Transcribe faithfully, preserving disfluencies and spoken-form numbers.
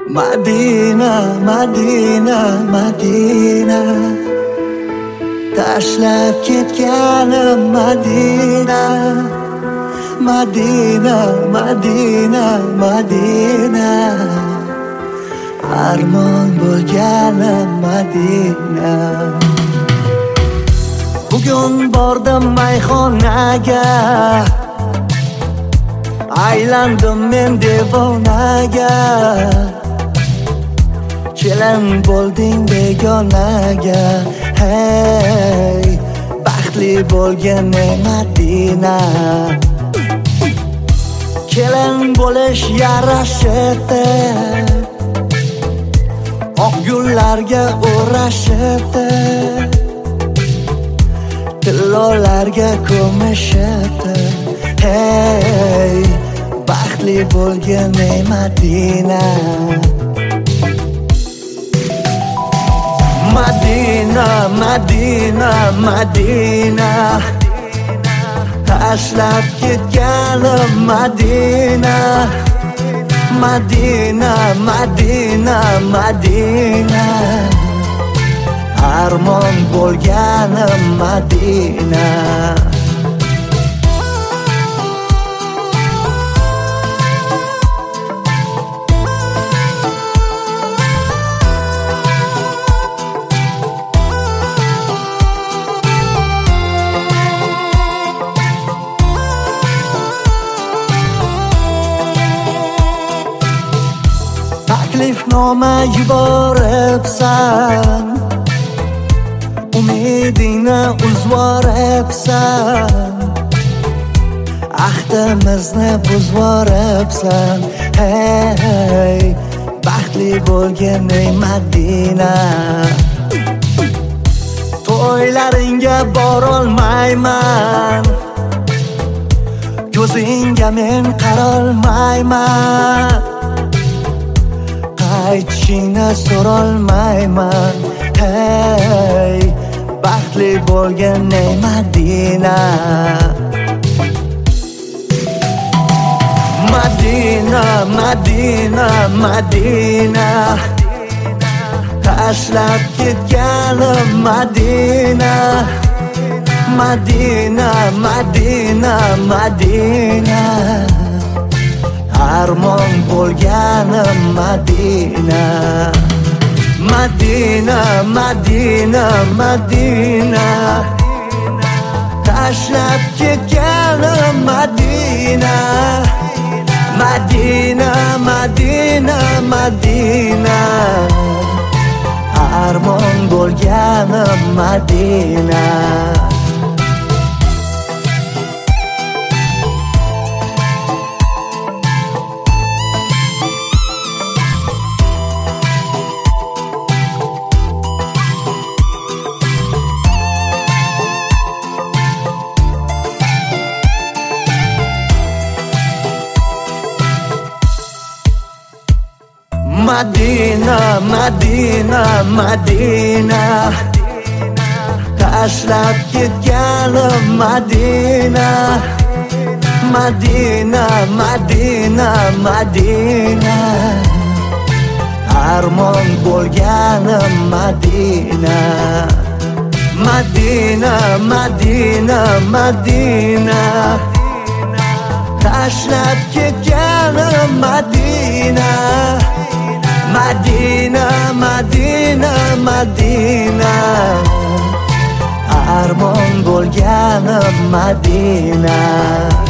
Madina, Madina, Madina, tashlab ketganim Madina. Madina, Madina, Madina, armon bo'lganim Madina. Bugun bordim mayxonaga, aylandim men devonaga. Kelin bo'lding begonaga, hey, baxtli bo'lgan Madina. Kelin bo'lish yarashibdi, oq gullarga o'rashibdi, tillolarga ko'mishibdi, hey, baxtli bo'lgan Madina. Madina, Madina, Madina, tashlab ketganim Madina. Madina, Madina, Madina, armon bo'lganim Madina. Taklifnoma yuboribsan, umidingni uzvoribsan, ahdimizni buzvoribsan, hey, baxtli bo'lgan Madina. To'ylaringga borolmayman, ko'zingga men qarolmayman, qaytishingni so'rolmayman, hey, baxtli bo'lgan Madina. Madina, Madina, Madina, tashlab ketganim Madina. Madina, Madina, Madina, armon bo'lganim Madina. Madina, Madina, Madina, tashlab ketganim Madina. Madina, Madina, Madina, armon bo'lganim Madina. Madina, Madina, Madina, tashlab ketganim Madina. Madina, Madina, Madina, armon bo'lganim Madina. Madina, Madina, Madina, tashlab ketganim Madina. Madina, Madina, Madina, armon bo'lganim Madina.